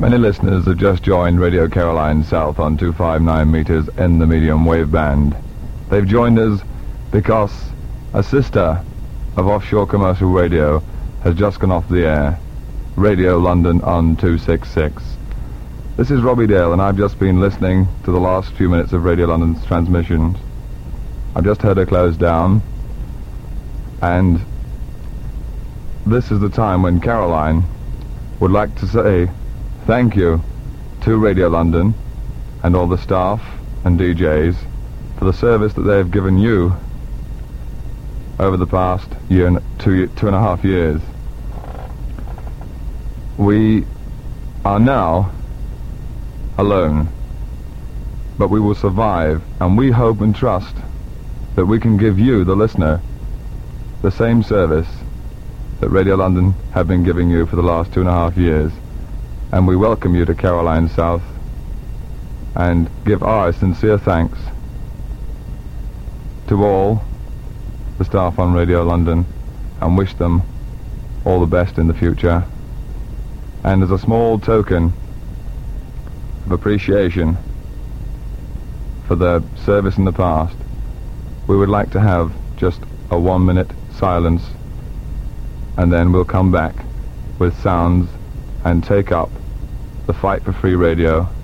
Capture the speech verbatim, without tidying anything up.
Many listeners have just joined Radio Caroline South on two fifty-nine meters in the medium wave band. They've joined us because a sister of offshore commercial radio has just gone off the air, Radio London on two sixty-six. This is Robbie Dale, and I've just been listening to the last few minutes of Radio London's transmissions. I've just heard her close down, and this is the time when Caroline would like to say thank you to Radio London and all the staff and D Js for the service that they have given you over the past year and two, two and a half years. We are now alone, but we will survive, and we hope and trust that we can give you, the listener, the same service that Radio London have been giving you for the last two and a half years. And we welcome you to Caroline South and give our sincere thanks to all the staff on Radio London and wish them all the best in the future. And as a small token of appreciation for their service in the past, we would like to have just a one minute silence, and then we'll come back with sounds and take up the fight for free radio